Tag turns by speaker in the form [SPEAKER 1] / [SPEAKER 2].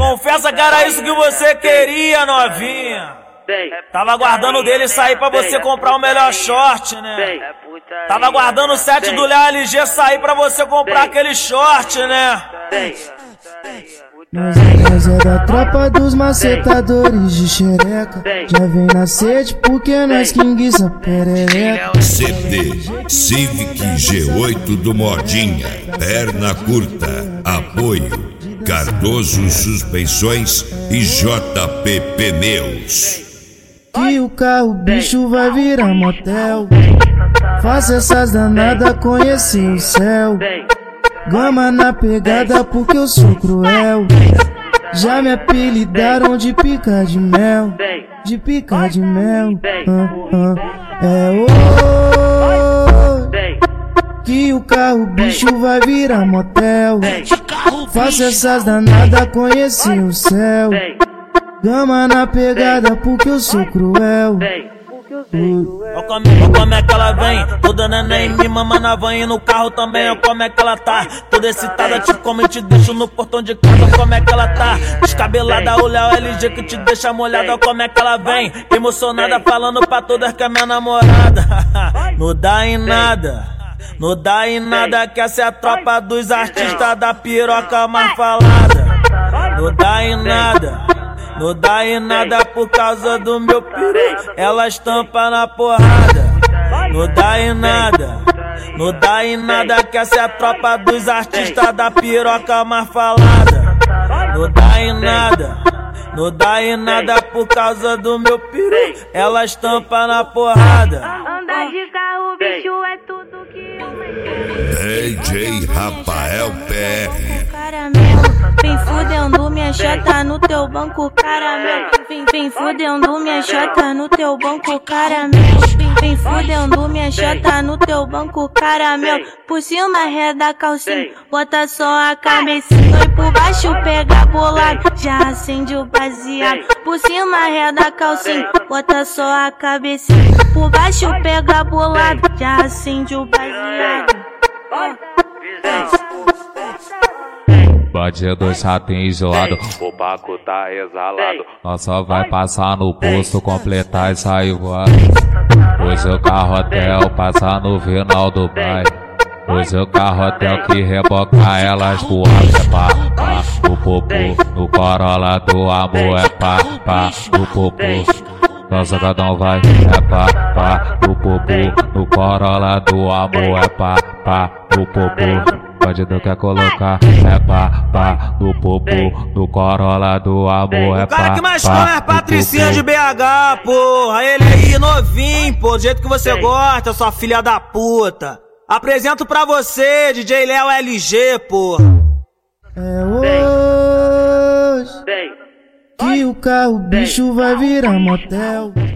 [SPEAKER 1] Confessa que era isso que você queria, novinha. Tava aguardando dele sair pra você comprar o melhor short, né? Tava aguardando o set do Léo LG sair pra você comprar aquele short, né?
[SPEAKER 2] Nós é da tropa dos macetadores de xereca. Já vem na sede porque nós que enguiça perereca.
[SPEAKER 3] CD Civic G8 do Modinha, perna curta, apoio Cardoso Suspensões e JP Pneus.
[SPEAKER 2] Que o carro bicho vai virar motel. Faça essas danadas conhecer o céu. Gama na pegada porque eu sou cruel. Já me apelidaram de pica de mel. De pica de mel. É hoje que o carro bicho vai virar motel. Faça essas danadas conhecer o céu. Gama na pegada porque eu sou cruel.
[SPEAKER 1] Olha como é que ela vem, toda neném me mama na van e no carro também. Olha como é que ela tá, toda excitada, te come e te deixo no portão de casa. Olha como é que ela tá, descabelada, olha o LG que te deixa molhada. Olha como é que ela vem, emocionada, falando pra todas que é minha namorada. Não dá em nada, não dá em nada, que essa é a tropa dos artistas da piroca mais falada. Não dá em nada, não dá em nada por causa do meu piru, ela estampa na porrada. Não dá em nada, não dá em nada, que essa é a tropa dos artistas da piroca mais falada. Não dá em nada, não dá em nada por causa do meu piru, ela estampa na porrada.
[SPEAKER 4] Andar de carro, bicho, é tudo que
[SPEAKER 3] DJ Rafael PR.
[SPEAKER 4] Vem fudendo minha chata no teu banco, caramelo. Vem fudendo minha chata no teu banco, caramelo. Vem fudendo minha chata no teu banco, caramelo. Por cima reda a calcinha, bota só a cabecinha. E por baixo pega bolado, já acende o baseado. Por cima reda a calcinha, bota só a cabecinha. Por baixo pega bolado, já acende o baseado.
[SPEAKER 5] Bandido chato enjoado, o Baco tá exalado. Nós só vai passar no posto, completar e sair voando. Hoje o carro hotel passa no final do bairro. Hoje o carro hotel que reboca elas voando. É pá, pá, no popô, no Corolla do amor. É pá, pá, no popô. Nossa, cada um vai, é pá, pá, no popô, no Corolla do amor. É pá, pá, no popô. Bandido quer colocar, é pá, no popô, no Corolla do amor. É
[SPEAKER 1] o cara que mais come é Patricinha de BH, porra. Ele aí novinho, pô, do jeito que você gosta, sua filha da puta. Apresento pra você, DJ Léo LG, porra.
[SPEAKER 2] É hoje que o carro bicho vai virar motel.